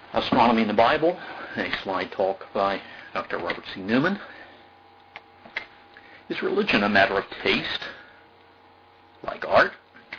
Astronomy in the Bible, a slide talk by Dr. Robert C. Newman. Is religion a matter of taste, like art?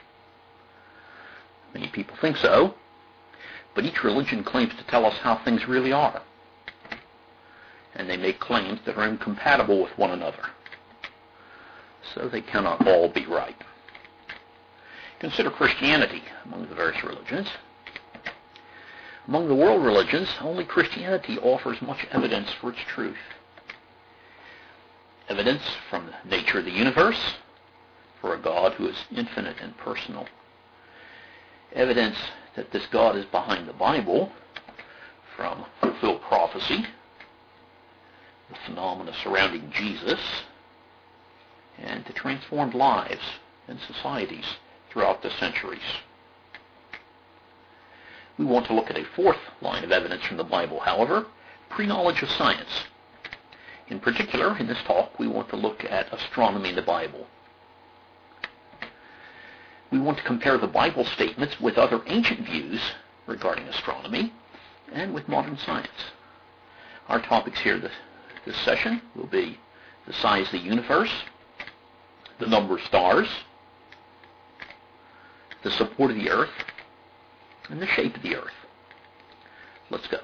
Many people think so, but each religion claims to tell us how things really are, and they make claims that are incompatible with one another, so they cannot all be right. Consider Christianity among the various religions. Among the world religions, only Christianity offers much evidence for its truth. Evidence from the nature of the universe, for a God who is infinite and personal. Evidence that this God is behind the Bible, from fulfilled prophecy, the phenomena surrounding Jesus, and to transformed lives and societies throughout the centuries. We want to look at a fourth line of evidence from the Bible, however, pre-knowledge of science. In particular, in this talk, we want to look at astronomy in the Bible. We want to compare the Bible statements with other ancient views regarding astronomy and with modern science. Our topics here this session will be the size of the universe, the number of stars, the support of the earth, and the shape of the earth. Let's go.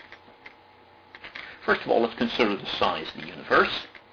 First of all, let's consider the size of the universe.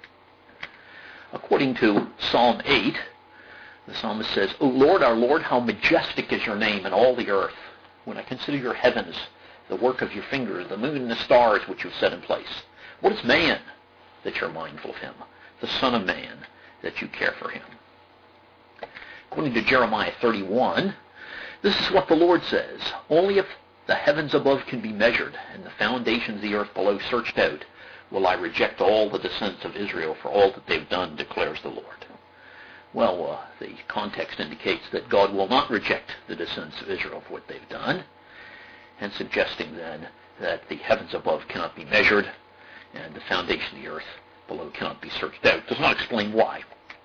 According to Psalm 8, the psalmist says, "O Lord, our Lord, how majestic is your name in all the earth. When I consider your heavens, the work of your fingers, the moon and the stars which you have set in place. What is man that you're mindful of him? The son of man that you care for him?" According to Jeremiah 31, this is what the Lord says, "Only if the heavens above can be measured and the foundations of the earth below searched out, will I reject all the descendants of Israel for all that they've done, declares the Lord." Well, the context indicates that God will not reject the descendants of Israel for what they've done, and suggesting then that the heavens above cannot be measured and the foundation of the earth below cannot be searched out. Does not explain why.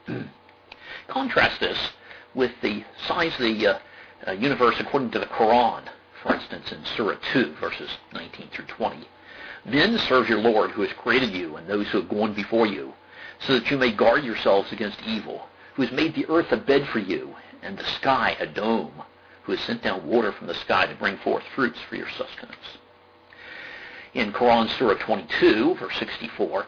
Contrast this with the size of the universe according to the Quran, for instance, in Surah 2, verses 19 through 20. "Men, serve your Lord who has created you and those who have gone before you, so that you may guard yourselves against evil, who has made the earth a bed for you and the sky a dome, who has sent down water from the sky to bring forth fruits for your sustenance." In Quran Surah 22, verse 64,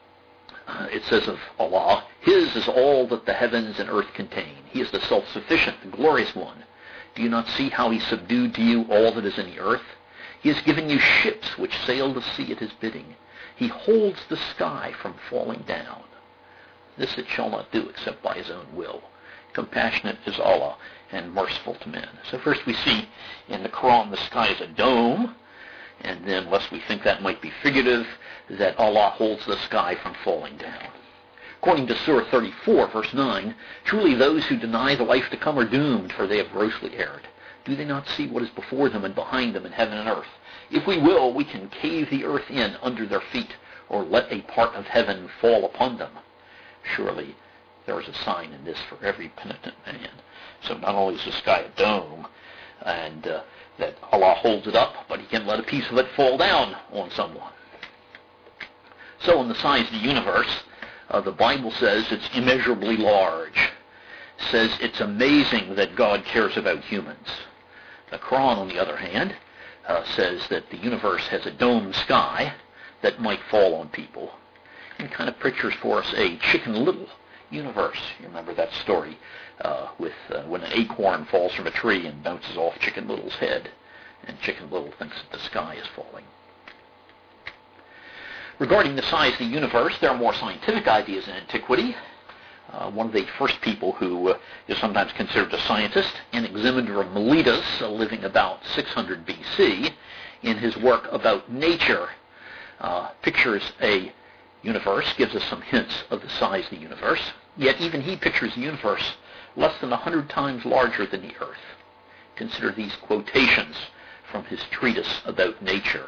it says of Allah, "His is all that the heavens and earth contain. He is the self-sufficient, the glorious one. Do you not see how he subdued to you all that is in the earth? He has given you ships which sail the sea at his bidding. He holds the sky from falling down. This it shall not do except by his own will. Compassionate is Allah and merciful to men." So first we see in the Quran the sky is a dome, and then, lest we think that might be figurative, that Allah holds the sky from falling down. According to Surah 34, verse 9, "Truly those who deny the life to come are doomed, for they have grossly erred. Do they not see what is before them and behind them in heaven and earth? If we will, we can cave the earth in under their feet, or let a part of heaven fall upon them. Surely there is a sign in this for every penitent man." So not only is the sky a dome, and that Allah holds it up, but he can let a piece of it fall down on someone. So in the size of the universe, the Bible says it's immeasurably large. Says it's amazing that God cares about humans. The Quran, on the other hand, says that the universe has a domed sky that might fall on people, and kind of pictures for us a Chicken Little universe. You remember that story with when an acorn falls from a tree and bounces off Chicken Little's head, and Chicken Little thinks that the sky is falling. Regarding the size of the universe, there are more scientific ideas in antiquity. One of the first people who is sometimes considered a scientist, Anaximander of Miletus, living about 600 BC, in his work about nature, pictures a universe, gives us some hints of the size of the universe, yet even he pictures the universe less than 100 times larger than the earth. Consider these quotations from his treatise about nature.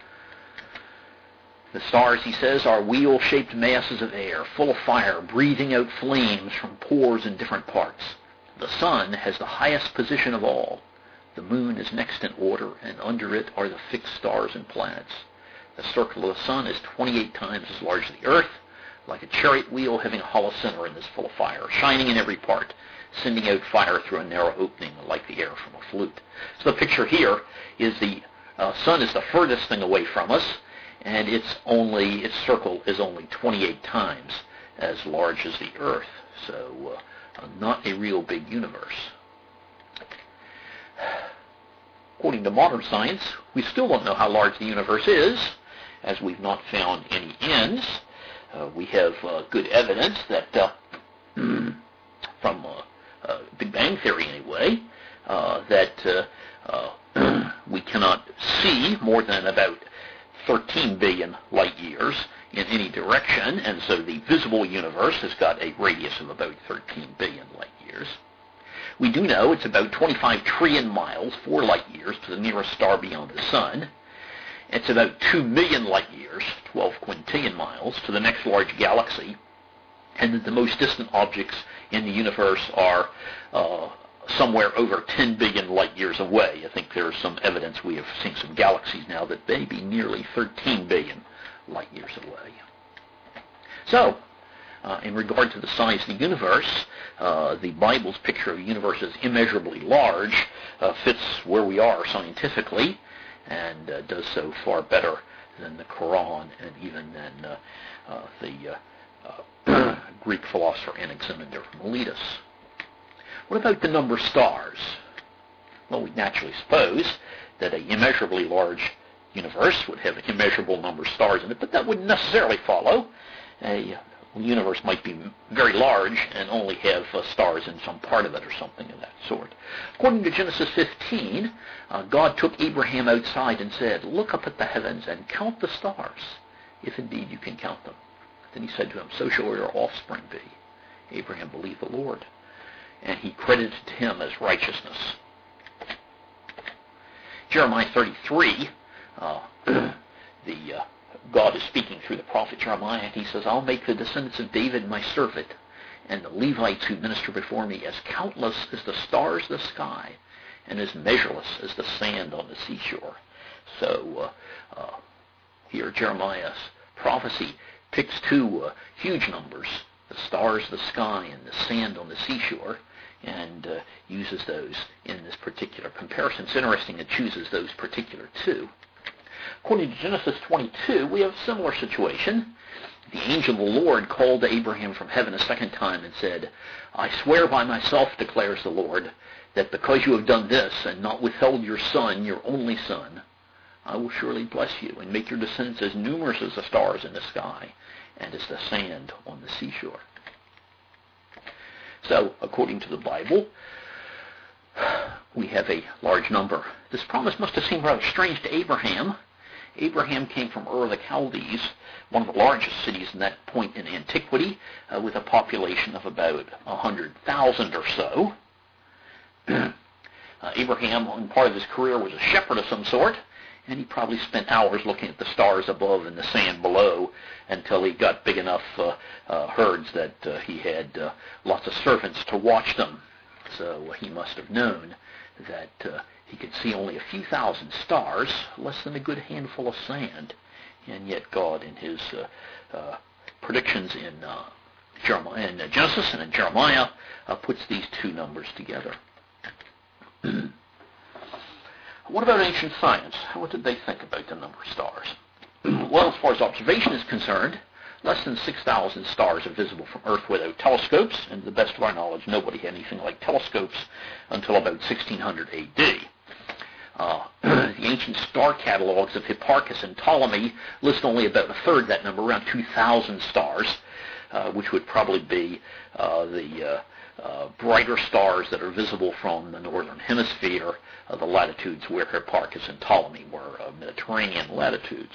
"The stars," he says, "are wheel-shaped masses of air, full of fire, breathing out flames from pores in different parts. The sun has the highest position of all. The moon is next in order, and under it are the fixed stars and planets. The circle of the sun is 28 times as large as the earth, like a chariot wheel having a hollow center and is full of fire, shining in every part, sending out fire through a narrow opening like the air from a flute. So the picture here is the sun is the furthest thing away from us, and its circle is only 28 times as large as the earth. So not a real big universe. According to modern science, we still don't know how large the universe is, as we've not found any ends. We have good evidence that, from Big Bang Theory anyway, that we cannot see more than about 13 billion light years in any direction, and so the visible universe has got a radius of about 13 billion light years. We do know it's about 25 trillion miles, 4 light years, to the nearest star beyond the sun. It's about 2 million light years, 12 quintillion miles, to the next large galaxy, and that the most distant objects in the universe are somewhere over 10 billion light years away. I think there's some evidence, we have seen some galaxies now, that may be nearly 13 billion light years away. So, in regard to the size of the universe, the Bible's picture of the universe as immeasurably large fits where we are scientifically, and does so far better than the Quran and even than the Greek philosopher Anaximander from Miletus. What about the number of stars? Well, we naturally suppose that an immeasurably large universe would have an immeasurable number of stars in it, but that wouldn't necessarily follow. A universe might be very large and only have stars in some part of it or something of that sort. According to Genesis 15, God took Abraham outside and said, "Look up at the heavens and count the stars, if indeed you can count them." Then he said to him, "So shall your offspring be." Abraham believed the Lord, and he credited to him as righteousness. Jeremiah 33, God is speaking through the prophet Jeremiah, and he says, "I'll make the descendants of David my servant, and the Levites who minister before me as countless as the stars of the sky, and as measureless as the sand on the seashore." So here Jeremiah's prophecy picks two huge numbers, the stars of the sky and the sand on the seashore, and uses those in this particular comparison. It's interesting it chooses those particular two. According to Genesis 22, we have a similar situation. The angel of the Lord called to Abraham from heaven a second time and said, "I swear by myself, declares the Lord, that because you have done this and not withheld your son, your only son, I will surely bless you and make your descendants as numerous as the stars in the sky and as the sand on the seashore." So, according to the Bible, we have a large number. This promise must have seemed rather strange to Abraham. Abraham came from Ur of the Chaldees, one of the largest cities in that point in antiquity, with a population of about 100,000 or so. Abraham, in part of his career, was a shepherd of some sort, and he probably spent hours looking at the stars above and the sand below until he got big enough herds that he had lots of servants to watch them. So he must have known that he could see only a few thousand stars, less than a good handful of sand, and yet God, in his predictions in Genesis and in Jeremiah, puts these two numbers together. What about ancient science? What did they think about the number of stars? Well, as far as observation is concerned, less than 6,000 stars are visible from Earth without telescopes, and to the best of our knowledge, nobody had anything like telescopes until about 1600 A.D. The ancient star catalogs of Hipparchus and Ptolemy list only about a third that number, around 2,000 stars, which would probably be the brighter stars that are visible from the northern hemisphere, the latitudes where Hipparchus and Ptolemy were, Mediterranean latitudes.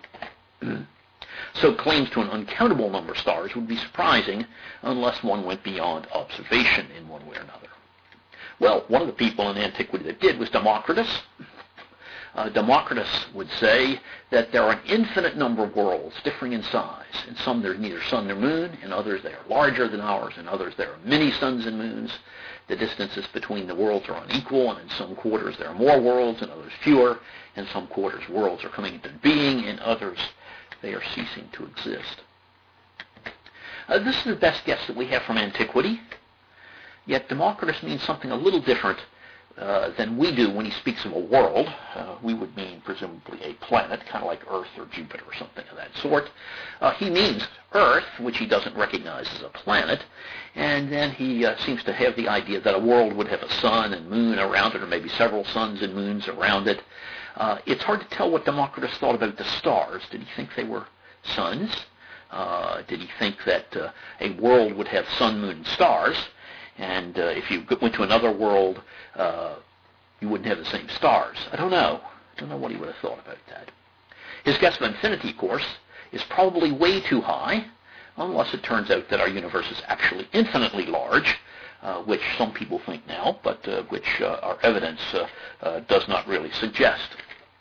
So claims to an uncountable number of stars would be surprising unless one went beyond observation in one way or another. Well, one of the people in antiquity that did was Democritus. Democritus would say that there are an infinite number of worlds differing in size. In some there's neither sun nor moon, in others they are larger than ours, in others there are many suns and moons. The distances between the worlds are unequal, and in some quarters there are more worlds, in others fewer. In some quarters worlds are coming into being, in others they are ceasing to exist. This is the best guess that we have from antiquity, yet Democritus means something a little different than we do when he speaks of a world. We would mean presumably a planet, kind of like Earth or Jupiter or something of that sort. He means Earth, which he doesn't recognize as a planet, and then he seems to have the idea that a world would have a sun and moon around it, or maybe several suns and moons around it. It's hard to tell what Democritus thought about the stars. Did he think they were suns? Did he think that a world would have sun, moon, and stars? And if you went to another world, you wouldn't have the same stars. I don't know. I don't know what he would have thought about that. His guess of infinity, of course, is probably way too high, unless it turns out that our universe is actually infinitely large, which some people think now, but which our evidence does not really suggest.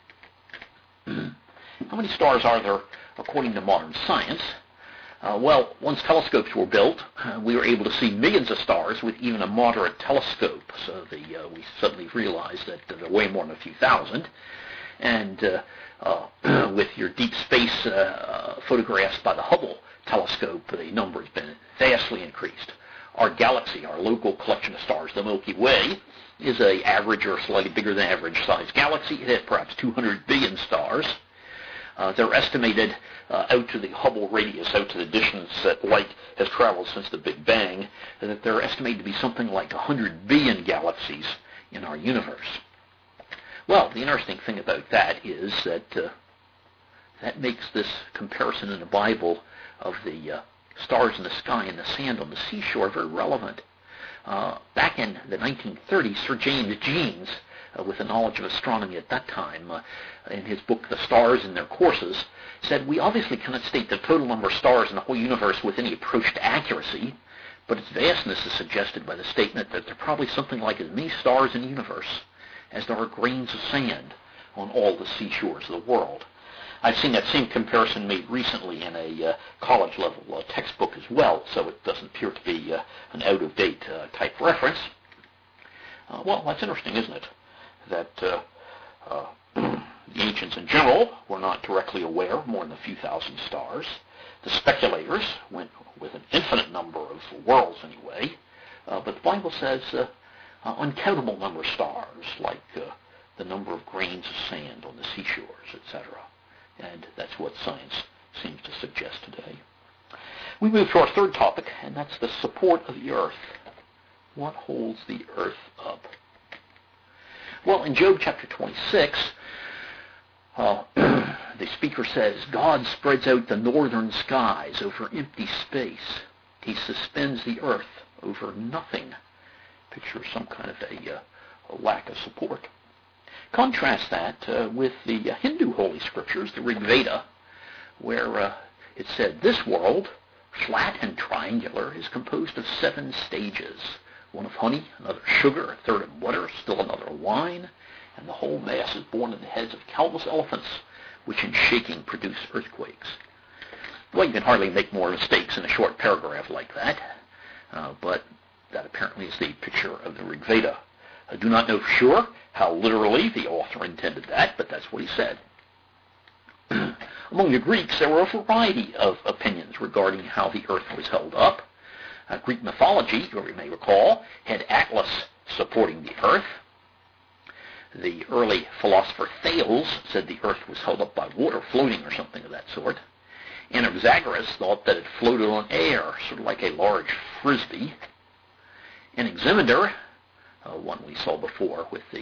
How many stars are there according to modern science? Well, once telescopes were built, we were able to see millions of stars with even a moderate telescope. So we suddenly realized that there are way more than a few thousand. And with your deep space photographs by the Hubble telescope, the number has been vastly increased. Our galaxy, our local collection of stars, the Milky Way, is an average or slightly bigger than average sized galaxy. It has perhaps 200 billion stars. They're estimated out to the Hubble radius, out to the distance that light has traveled since the Big Bang, that they're estimated to be something like 100 billion galaxies in our universe. Well, the interesting thing about that is that that makes this comparison in the Bible of the stars in the sky and the sand on the seashore very relevant. Back in the 1930s, Sir James Jeans, with a knowledge of astronomy at that time, in his book The Stars and Their Courses, said, "We obviously cannot state the total number of stars in the whole universe with any approach to accuracy, but its vastness is suggested by the statement that there are probably something like as many stars in the universe as there are grains of sand on all the seashores of the world." I've seen that same comparison made recently in a college-level textbook as well, so it doesn't appear to be an out-of-date type reference. Well, that's interesting, isn't it? That the ancients in general were not directly aware of more than a few thousand stars. The speculators went with an infinite number of worlds anyway, but the Bible says uncountable number of stars, like the number of grains of sand on the seashores, etc. And that's what science seems to suggest today. We move to our third topic, and that's the support of the earth. What holds the earth up? Well, in Job chapter 26, the speaker says, God spreads out the northern skies over empty space. He suspends the earth over nothing. Picture some kind of a lack of support. Contrast that with the Hindu holy scriptures, the Rig Veda, where it said, this world, flat and triangular, is composed of 7 stages. One of honey, another sugar, a third of butter, still another wine, and the whole mass is borne in the heads of countless elephants, which in shaking produce earthquakes. Well, you can hardly make more mistakes in a short paragraph like that, but that apparently is the picture of the Rig Veda. I do not know for sure how literally the author intended that, but that's what he said. Among the Greeks, there were a variety of opinions regarding how the earth was held up. Greek mythology, you may recall, had Atlas supporting the earth. The early philosopher Thales said the earth was held up by water floating or something of that sort. Anaxagoras thought that it floated on air, sort of like a large frisbee. Anaximander, one we saw before with the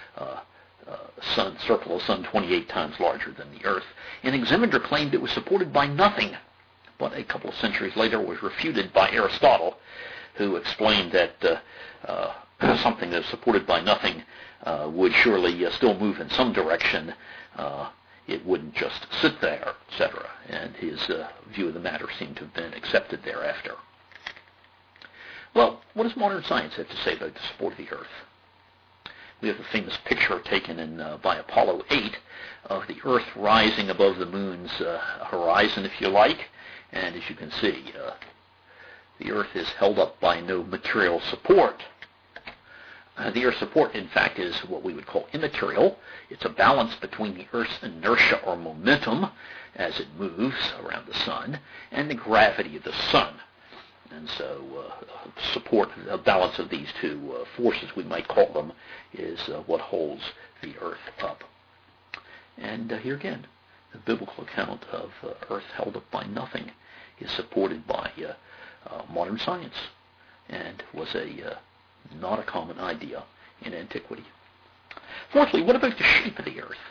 circle of the sun 28 times larger than the earth, Anaximander claimed it was supported by nothing, but a couple of centuries later was refuted by Aristotle, who explained that something that is supported by nothing would surely still move in some direction. It wouldn't just sit there, etc. And his view of the matter seemed to have been accepted thereafter. Well, what does modern science have to say about the support of the earth? We have the famous picture taken by Apollo 8 of the Earth rising above the moon's horizon, if you like. And as you can see, the Earth is held up by no material support. The Earth's support, in fact, is what we would call immaterial. It's a balance between the Earth's inertia or momentum as it moves around the sun and the gravity of the sun. And so support, a balance of these two forces, we might call them, is what holds the Earth up. And here again, the biblical account of Earth held up by nothing is supported by modern science and was not a common idea in antiquity. Fourthly, what about the shape of the Earth?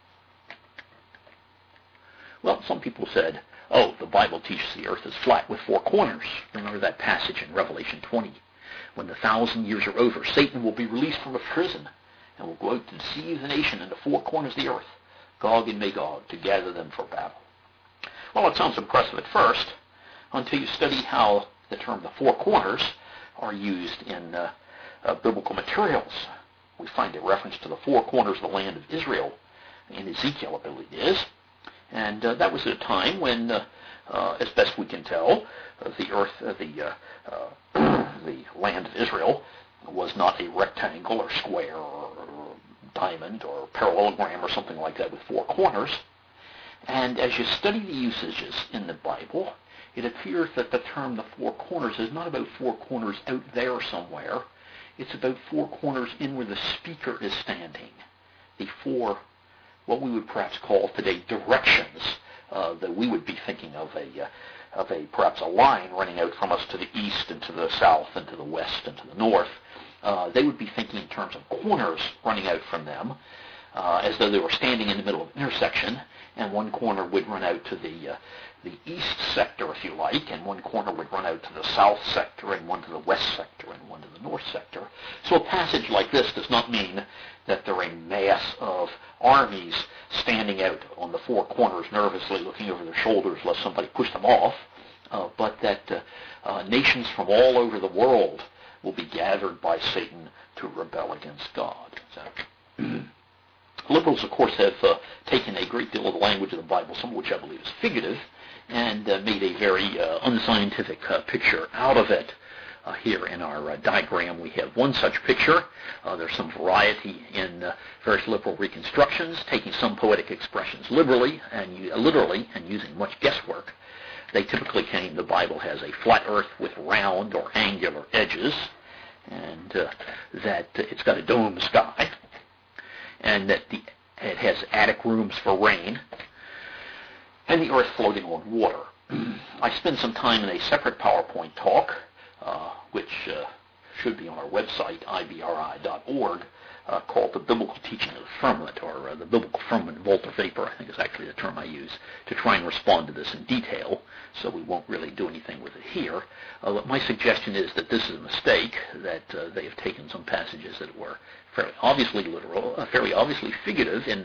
Well, some people said, oh, the Bible teaches the Earth is flat with four corners. Remember that passage in Revelation 20. When the 1,000 years are over, Satan will be released from a prison and will go out to deceive the nation in the four corners of the earth, Gog and Magog, to gather them for battle. Well, it sounds impressive at first, until you study how the term the four corners are used in biblical materials. We find a reference to the four corners of the land of Israel in Ezekiel, I believe it is. And that was at a time when, as best we can tell, the earth, the land of Israel was not a rectangle or square or diamond or parallelogram or something like that with four corners. And as you study the usages in the Bible, it appears that the term the four corners is not about four corners out there somewhere. It's about four corners in where the speaker is standing. The four, what we would perhaps call today directions, that we would be thinking of perhaps a line running out from us to the east and to the south and to the west and to the north. They would be thinking in terms of corners running out from them, as though they were standing in the middle of an intersection, and one corner would run out to the east sector, if you like, and one corner would run out to the south sector, and one to the west sector, and one to the north sector. So a passage like this does not mean that there are a mass of armies standing out on the four corners nervously looking over their shoulders lest somebody push them off, but that nations from all over the world will be gathered by Satan to rebel against God. So, liberals, of course, have taken a great deal of the language of the Bible, some of which I believe is figurative, and made a very unscientific picture out of it. Here in our diagram we have one such picture. There's some variety in various liberal reconstructions, taking some poetic expressions literally and using much guesswork. They typically claim the Bible has a flat earth with round or angular edges, and that it's got a dome sky, and that it has attic rooms for rain, and the earth floating on water. I spent some time in a separate PowerPoint talk, which should be on our website, ibri.org, called The Biblical Teaching of the Firmament, or the Biblical Firmament Volta Vapor, I think is actually the term I use, to try and respond to this in detail, so we won't really do anything with it here. But my suggestion is that this is a mistake, that they have taken some passages that were fairly obviously literal, fairly obviously figurative in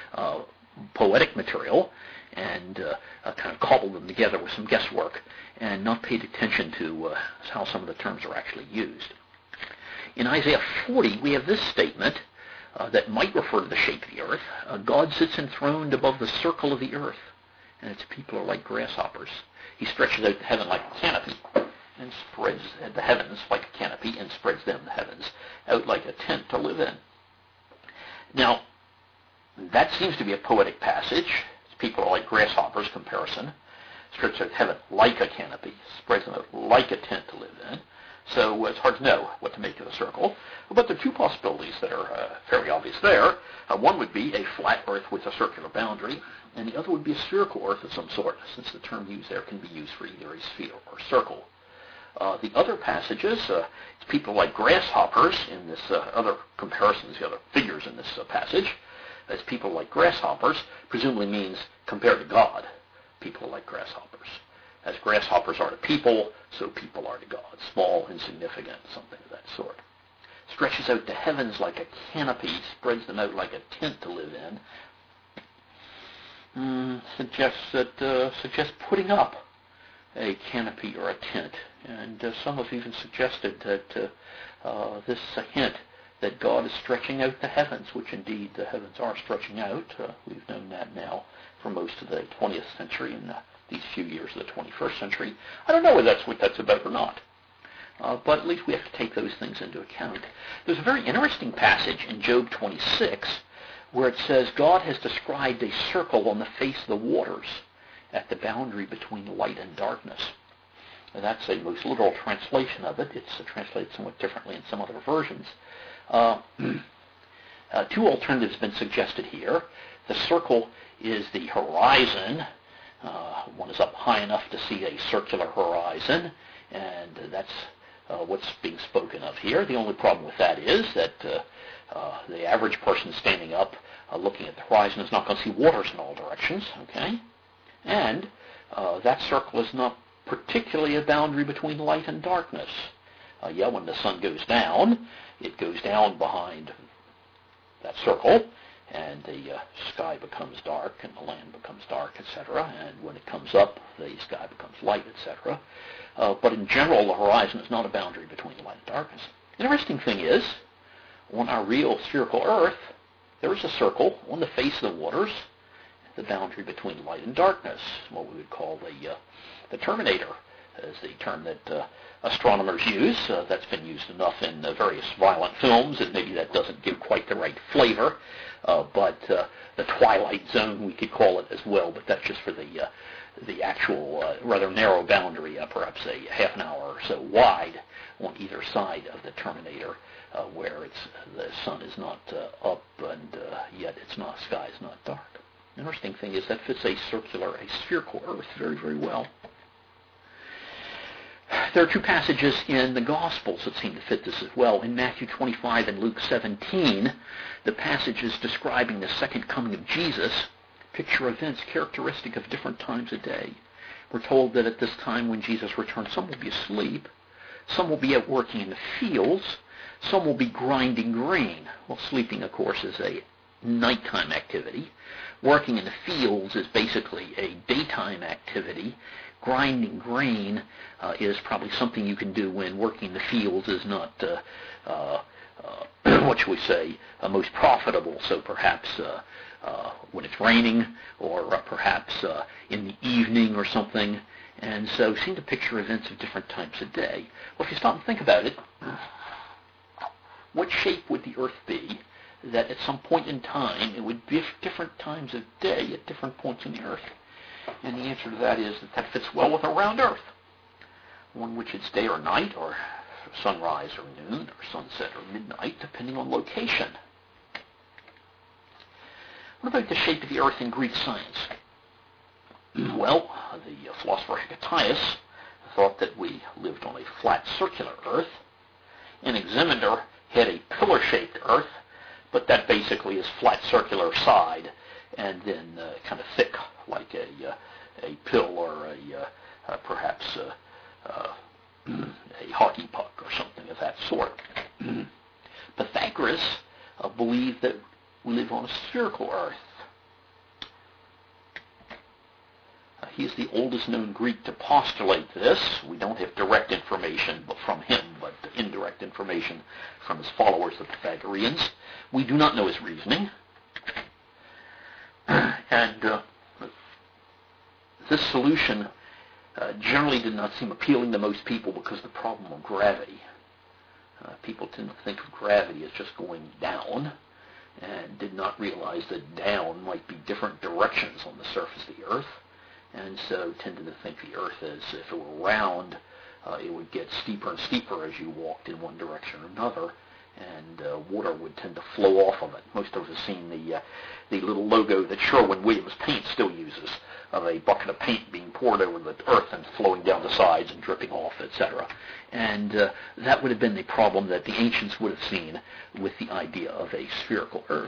poetic material, and kind of cobbled them together with some guesswork, and not paid attention to how some of the terms are actually used. In Isaiah 40, we have this statement that might refer to the shape of the earth. God sits enthroned above the circle of the earth, and its people are like grasshoppers. He stretches out the heaven like a canopy, and spreads the heavens like a canopy, and spreads them, the heavens, out like a tent to live in. Now, that seems to be a poetic passage. People are like grasshoppers comparison. Stretches out heaven like a canopy, spreads them out like a tent to live in. So it's hard to know what to make of the circle. But there are two possibilities that are fairly obvious there. One would be a flat earth with a circular boundary, and the other would be a spherical earth of some sort, since the term used there can be used for either a sphere or circle. The other passages, it's people like grasshoppers in this other comparisons, the other figures in this passage, as people like grasshoppers, presumably means compared to God, people like grasshoppers. As grasshoppers are to people, so people are to God. Small, insignificant, something of that sort. Stretches out the heavens like a canopy, spreads them out like a tent to live in. Suggests putting up a canopy or a tent. And some have even suggested that this is a hint that God is stretching out the heavens, which indeed the heavens are stretching out. We've known that now for most of the 20th century and these few years of the 21st century. I don't know whether that's what that's about or not. But at least we have to take those things into account. There's a very interesting passage in Job 26 where it says God has described a circle on the face of the waters at the boundary between light and darkness. And that's a most literal translation of it. It's translated somewhat differently in some other versions. Two alternatives have been suggested here. The circle is the horizon. One is up high enough to see a circular horizon, and that's what's being spoken of here. The only problem with that is that the average person standing up looking at the horizon is not going to see waters in all directions, okay? And that circle is not particularly a boundary between light and darkness. When the sun goes down, it goes down behind that circle, and the sky becomes dark, and the land becomes dark, etc. And when it comes up, the sky becomes light, etc. But in general, the horizon is not a boundary between light and darkness. The interesting thing is, on our real spherical Earth, there is a circle on the face of the waters, the boundary between light and darkness, what we would call the terminator, is the term that astronomers use. That's been used enough in various violent films, and maybe that doesn't give quite the right flavor, but the twilight zone, we could call it as well, but that's just for the actual rather narrow boundary, perhaps a half an hour or so wide on either side of the terminator, where the sun is not up, and yet sky is not dark. The interesting thing is that fits a spherical Earth very, very well. There are two passages in the Gospels that seem to fit this as well. In Matthew 25 and Luke 17, the passages describing the second coming of Jesus picture events characteristic of different times of day. We're told that at this time when Jesus returns, some will be asleep, some will be out working in the fields, some will be grinding grain. Well, sleeping, of course, is a nighttime activity. Working in the fields is basically a daytime activity. Grinding grain is probably something you can do when working in the fields is not, what shall we say, most profitable. So perhaps when it's raining, or perhaps in the evening or something. And so seem to picture events of different types of day. Well, if you stop and think about it, what shape would the Earth be that at some point in time it would be different times of day at different points in the Earth? And the answer to that is that fits well with a round Earth, one which it's day or night, or sunrise or noon, or sunset or midnight, depending on location. What about the shape of the Earth in Greek science? Well, the philosopher Hecataeus thought that we lived on a flat circular Earth. Anaximander had a pillar-shaped Earth, but that basically is flat circular side, and then kind of thick, like a pill, or perhaps a hockey puck or something of that sort. Pythagoras believed that we live on a spherical Earth. He is the oldest known Greek to postulate this. We don't have direct information from him, but indirect information from his followers, the Pythagoreans. We do not know his reasoning. And this solution generally did not seem appealing to most people because of the problem of gravity. People tend to think of gravity as just going down, and did not realize that down might be different directions on the surface of the Earth, and so tended to think the Earth, as if it were round, it would get steeper and steeper as you walked in one direction or another, and water would tend to flow off of it. Most of us have seen the little logo that Sherwin-Williams Paint still uses, of a bucket of paint being poured over the Earth and flowing down the sides and dripping off, etc. And that would have been the problem that the ancients would have seen with the idea of a spherical Earth.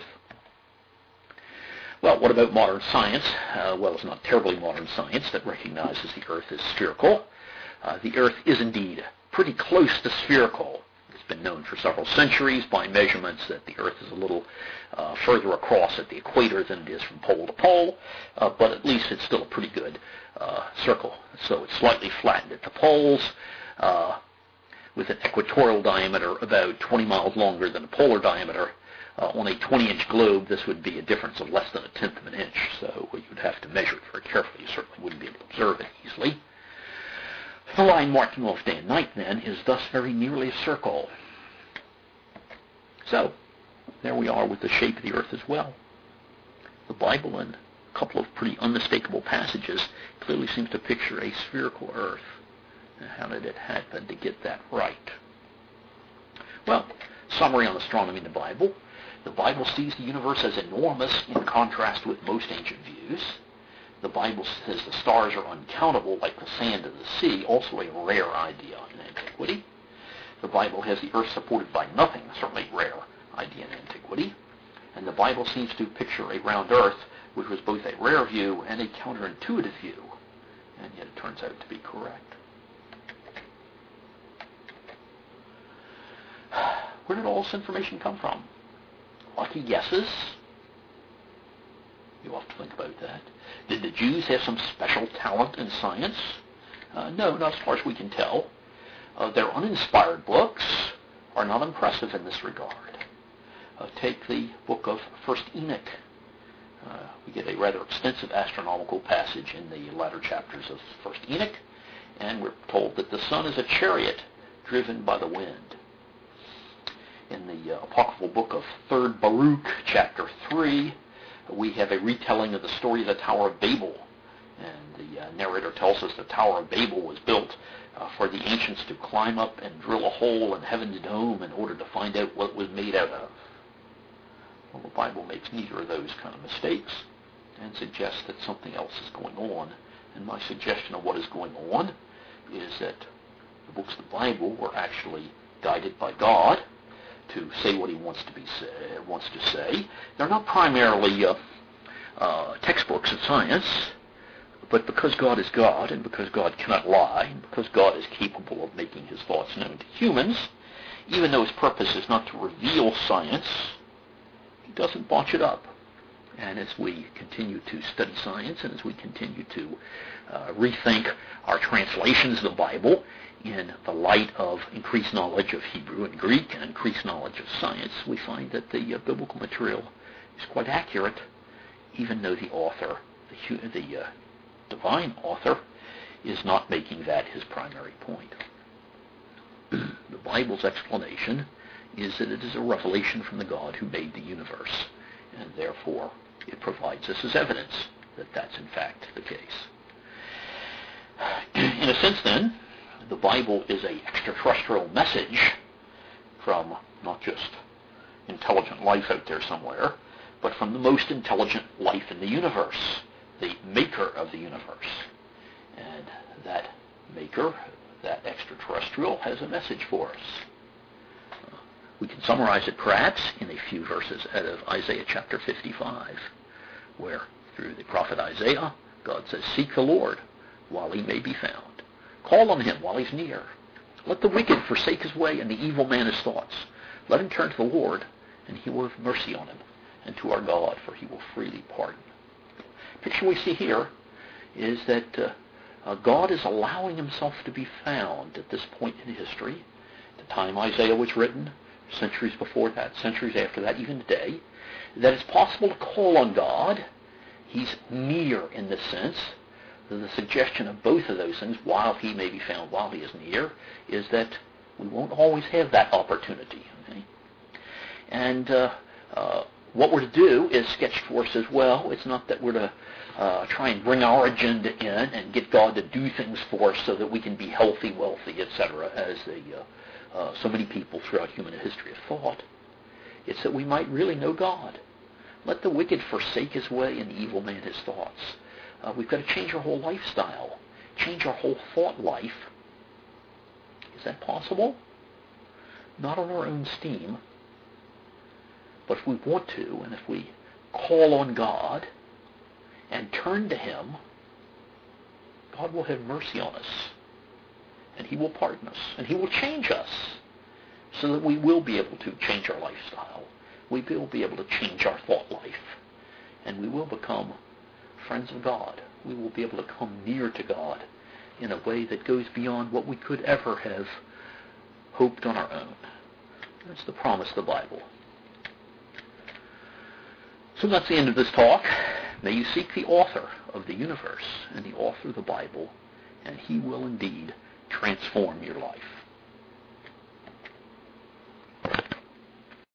Well, what about modern science? Well, it's not terribly modern science that recognizes the Earth as spherical. The Earth is indeed pretty close to spherical. It's been known for several centuries by measurements that the Earth is a little further across at the equator than it is from pole to pole, but at least it's still a pretty good circle. So it's slightly flattened at the poles. with an equatorial diameter about 20 miles longer than a polar diameter. On a 20-inch globe, this would be a difference of less than a tenth of an inch, so you would have to measure it very carefully. You certainly wouldn't be able to observe it easily. The line marking off day and night, then, is thus very nearly a circle. So, there we are with the shape of the earth as well. The Bible, in a couple of pretty unmistakable passages, clearly seems to picture a spherical earth. And how did it happen to get that right? Well, summary on astronomy in the Bible. The Bible sees the universe as enormous in contrast with most ancient views. The Bible says the stars are uncountable like the sand of the sea, also a rare idea in antiquity. The Bible has the earth supported by nothing, certainly a rare idea in antiquity. And the Bible seems to picture a round earth, which was both a rare view and a counterintuitive view, and yet it turns out to be correct. Where did all this information come from? Lucky guesses? You'll have to think about that. Did the Jews have some special talent in science? No, not as far as we can tell. Their uninspired books are not impressive in this regard. Take the book of 1 Enoch. We get a rather extensive astronomical passage in the latter chapters of 1 Enoch, and we're told that the sun is a chariot driven by the wind. In the apocryphal book of 3rd Baruch, chapter 3, we have a retelling of the story of the Tower of Babel. And the narrator tells us the Tower of Babel was built for the ancients to climb up and drill a hole in heaven's dome in order to find out what it was made out of. Well, the Bible makes neither of those kind of mistakes and suggests that something else is going on. And my suggestion of what is going on is that the books of the Bible were actually guided by God to say what he wants to say. They're not primarily textbooks of science, but because God is God, and because God cannot lie, and because God is capable of making his thoughts known to humans, even though his purpose is not to reveal science, he doesn't botch it up. And as we continue to study science, and as we continue to rethink our translations of the Bible in the light of increased knowledge of Hebrew and Greek and increased knowledge of science, we find that the biblical material is quite accurate, even though the author, the divine author, is not making that his primary point. The Bible's explanation is that it is a revelation from the God who made the universe, and therefore it provides us as evidence that that's in fact the case. In a sense, then, the Bible is an extraterrestrial message from not just intelligent life out there somewhere, but from the most intelligent life in the universe, the maker of the universe. And that maker, that extraterrestrial, has a message for us. We can summarize it perhaps in a few verses out of Isaiah chapter 55, where through the prophet Isaiah, God says, "Seek the Lord while he may be found. Call on him while he's near. Let the wicked forsake his way and the evil man his thoughts. Let him turn to the Lord, and he will have mercy on him, and to our God, for he will freely pardon." The picture we see here is that God is allowing himself to be found at this point in history, the time Isaiah was written, centuries before that, centuries after that, even today, that it's possible to call on God. He's near in this sense. The suggestion of both of those things, while he may be found, while he is near, is that we won't always have that opportunity. Okay? And what we're to do is sketched for us as well. It's not that we're to try and bring our agenda in and get God to do things for us so that we can be healthy, wealthy, etc., as so many people throughout human history have thought. It's that we might really know God. Let the wicked forsake his way and the evil man his thoughts. We've got to change our whole lifestyle, change our whole thought life. Is that possible? Not on our own steam. But if we want to, and if we call on God and turn to him, God will have mercy on us, and he will pardon us, and he will change us so that we will be able to change our lifestyle. We will be able to change our thought life, and we will become friends of God. We will be able to come near to God in a way that goes beyond what we could ever have hoped on our own. That's the promise of the Bible. So that's the end of this talk. May you seek the author of the universe and the author of the Bible, and he will indeed transform your life.